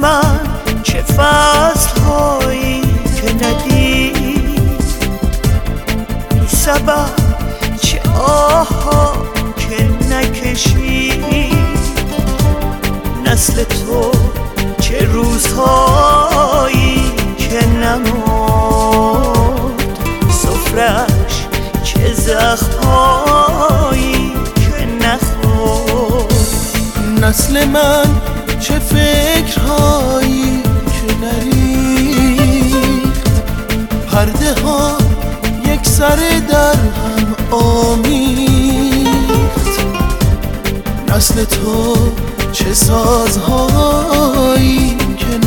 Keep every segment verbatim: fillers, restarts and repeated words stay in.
من چه فصل هایی که ندید، بی سبب چه آها که نکشید. نسل تو چه روزهایی که نمرد، سفرش چه زخمهایی که نخورد. نسل من چه فکرهایی که نریخت، پرده ها یک سر در هم آمیخت. نسل تو چه سازهایی که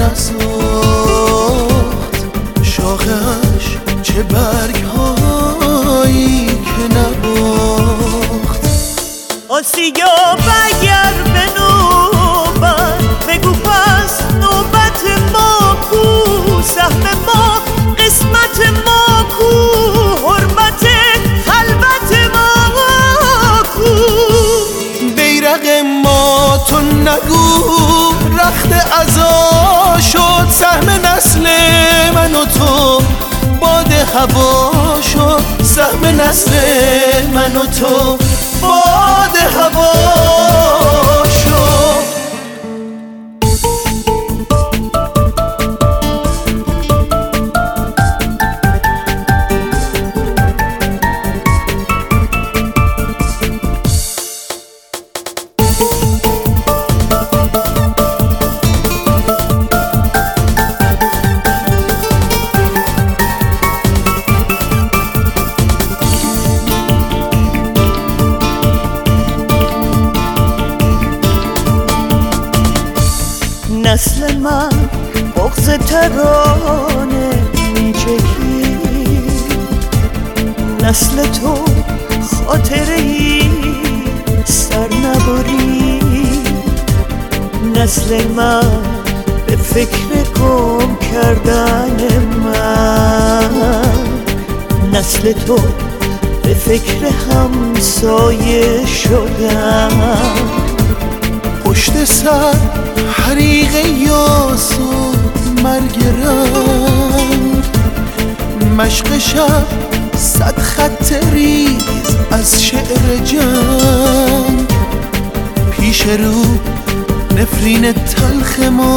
نساخت، شاخش چه برگهایی که نباخت. آسیا بگر به نوبت، بگو پس نوبت ما کو، سهم ما قسمت ما کو، حرمت خلوت ما کو. بیرق ما تو نگو رخت عزا شد، سهم نسل من و تو باد هوا شد. سهم نسل من و تو باد هوا شد. نسل من بغض ترانه میچکی، نسل تو خاطره ای سر نبری. نسل من به فکر گم کردن من، نسل تو به فکر همسایه شدن. پشت سر حریق یاس و مرگ رنگ، مشق شب صد خط ریز از شعر جنگ. پیش رو نفرین تلخ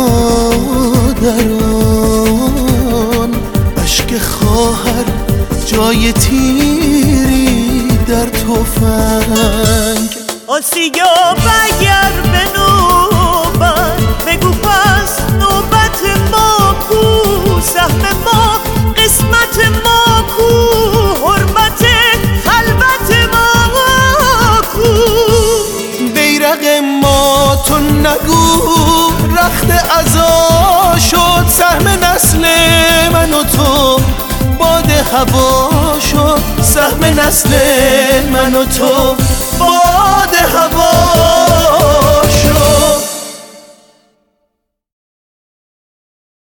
مادران، اشک خواهر جای تیری در تفنگ. آسیا بگر به نوبت، بگو پس نوبت ما کو، سهم ما قسمت ما کو، حرمت خلوت ما کو. بیرق ما تو نگو رخت عزا شد، سهم نسل من و تو باد هوا شد. سهم نسل من و تو